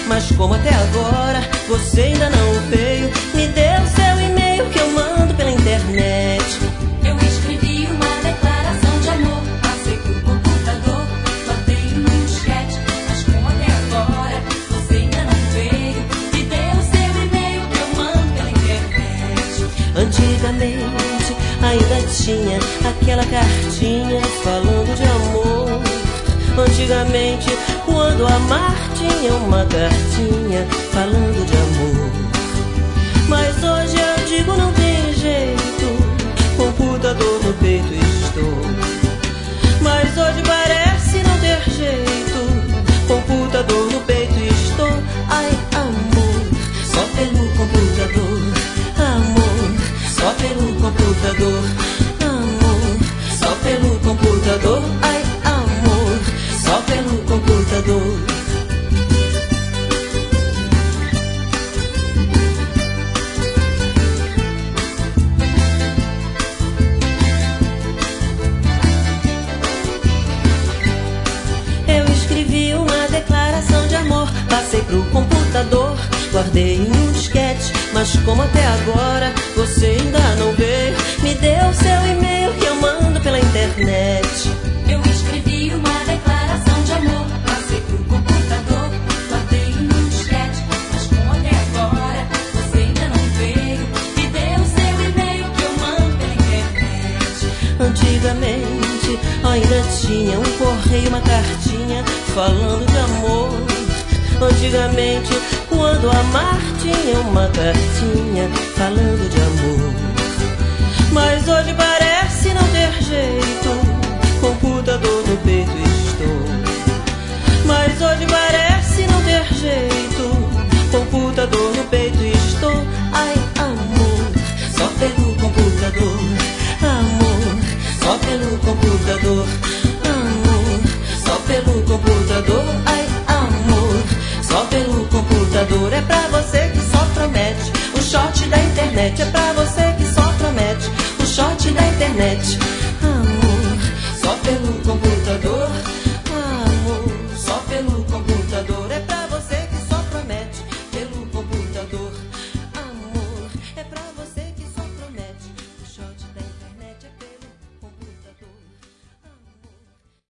mas como até agora você ainda não veio, me dê o seu e-mail que eu mando pela internet. Eu escrevi uma declaração de amor, passei pro computador, guardei num disquete, mas como até agora você ainda não veio, me dê o seu e-mail que eu mando pela internet. Antigamente ainda tinha aquela cartinha falando de amor. Antigamente, quando amar tinha uma cartinha falando de amor. Mas hoje eu digo não tem jeito, computador no peito estou. Mas hoje parece não ter jeito, computador no peito estou. Ai, amor, só pelo computador. Amor, só pelo computador. Amor, só pelo computador. Ai, amor, só pelo computador. Eu escrevi uma declaração de amor, passei pro computador, guardei em um disquete, mas como até agora você ainda não veio, me dê o seu e-mail que eu mando pela internet. Eu escrevi uma declaração de amor, passei pro computador, guardei num disquete, mas como até agora você ainda não veio, me dê o seu e-mail que eu mando pela internet. Antigamente ainda tinha um correio, uma cartinha falando de amor. Antigamente, quando amar tinha uma cartinha falando de amor. Mas hoje parece não ter jeito, computador no peito estou. Mas hoje parece não ter jeito, computador no peito estou. Ai, amor, só pelo computador. Amor, só pelo computador. Amor, só pelo computador. Ai, amor, só pelo computador. É pra você que só promete o short da internet. É pra